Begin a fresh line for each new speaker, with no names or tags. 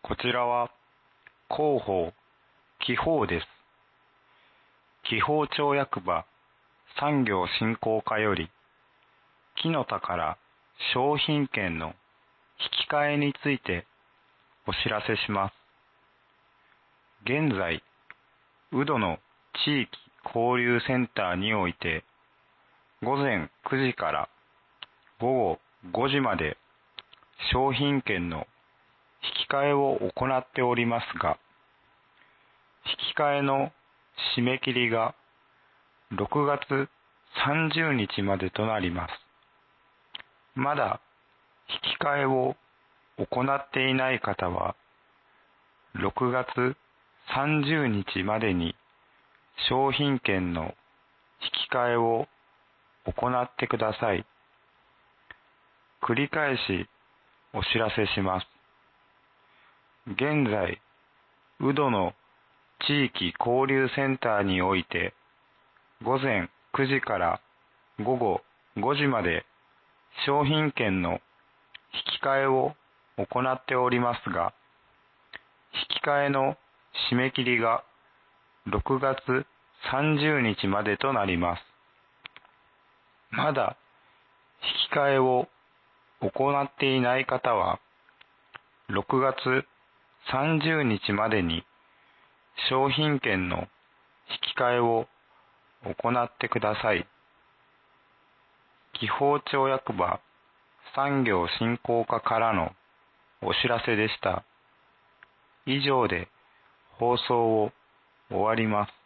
こちらは広報、記法です。記法庁役場産業振興課より、木の田から商品券の引き換えについてお知らせします。現在、宇土の地域交流センターにおいて、午前9時から午後5時まで商品券の引き換えを行っておりますが、引き換えの締め切りが6月30日までとなります。まだ引き換えを行っていない方は、6月30日までに商品券の引き換えを行ってください。繰り返しお知らせします。現在、宇土の地域交流センターにおいて、午前9時から午後5時まで商品券の引き換えを行っておりますが、引き換えの締め切りが6月30日までとなります。まだ引き換えを行っていない方は、6月30日までに商品券の引き換えを行ってください。紀宝町役場産業振興課からのお知らせでした。以上で放送を終わります。